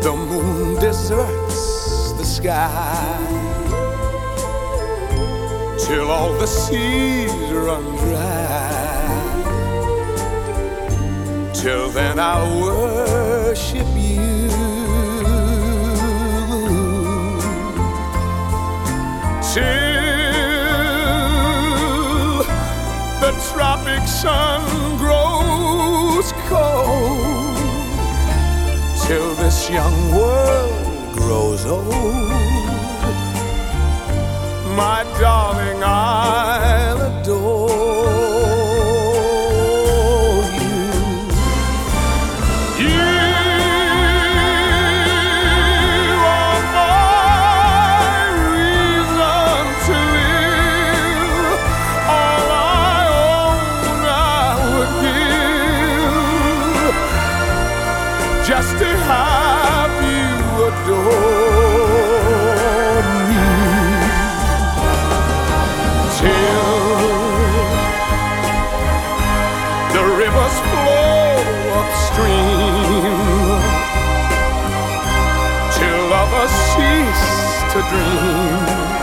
the moon deserts the sky, till all the seas run dry. Till then I'll worship you, till the tropic sun grows cold, till this young world grows old. My darling, I'll adore you. You are my reason to live. All I own I would give, just to have you adore me. Till the rivers flow upstream, till lovers cease to dream.